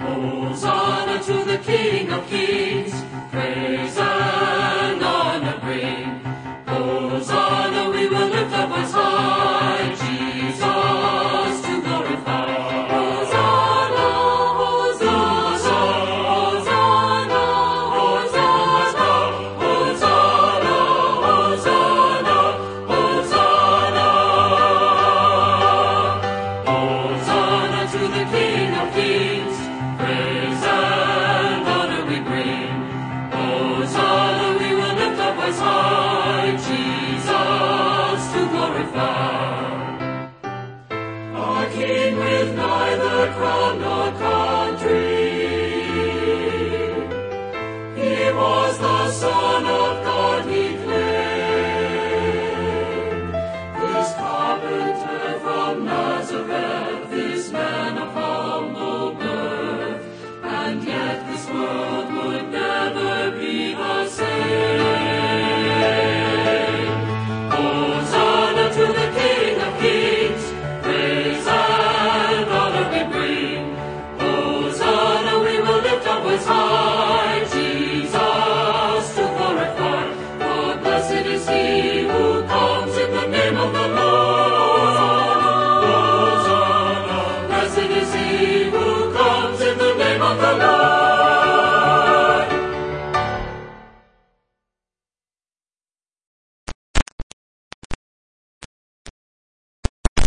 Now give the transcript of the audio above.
Hosanna to the King of Kings, praise and honor bring. Hosanna, we will lift our voice high, Jesus to glorify. Hosanna, Hosanna, Hosanna, Hosanna, Hosanna, Hosanna, Hosanna. Hosanna to the King of Kings, praise and honor we bring. Hosanna, we will lift our voice high, Jesus to glorify. Our King with neither crown nor country, He was the Son